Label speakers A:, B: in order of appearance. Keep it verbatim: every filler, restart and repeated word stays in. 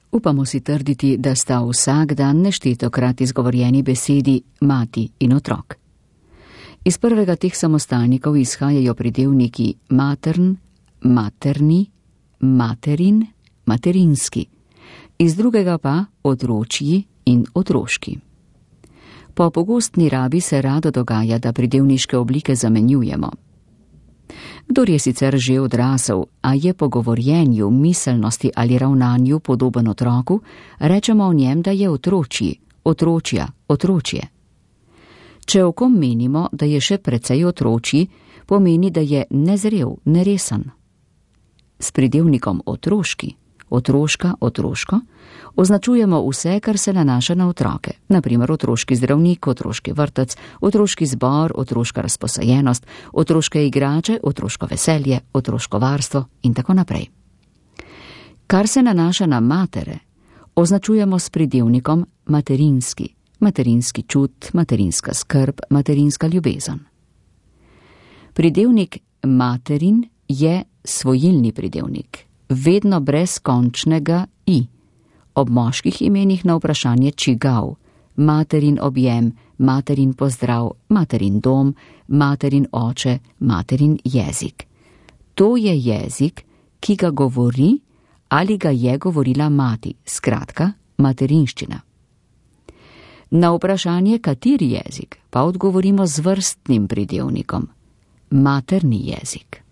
A: Upamo si trditi, da sta vsak dan neštetokrat izgovorjeni besedi mati in otrok. Iz prvega teh samostalnikov izhajajo pridevniki matern, materni, materin, materinski, iz drugega pa otročji in otroški. Po pogostni rabi se rado dogaja, da pridevniške oblike zamenjujemo. Kdor je sicer že odrasel, a je po govorjenju, miselnosti ali ravnanju podoben otroku, rečemo o njem, da je otročji, otročja, otročje. Če o kom menimo, da je še precej otročji, pomeni, da je nezrel, neresen. S pridevnikom otroški, otroška, otroško, označujemo vse, kar se nanaša na otroke, na primer otroški zdravnik, otroški vrtec, otroški zbor, otroška razposajenost, otroške igrače, otroško veselje, otroško varstvo in tako naprej. Kar se nanaša na matere, označujemo s pridevnikom materinski, materinski čut, materinska skrb, materinska ljubezen. Pridevnik materin je svojilni pridevnik, vedno brez končnega i. Ob moških imenih na vprašanje čigav, materin objem, materin pozdrav, materin dom, materin oče, materin jezik. To je jezik, ki ga govori ali ga je govorila mati, skratka, materinščina. Na vprašanje, kateri jezik, pa odgovorimo z vrstnim pridevnikom, materni jezik.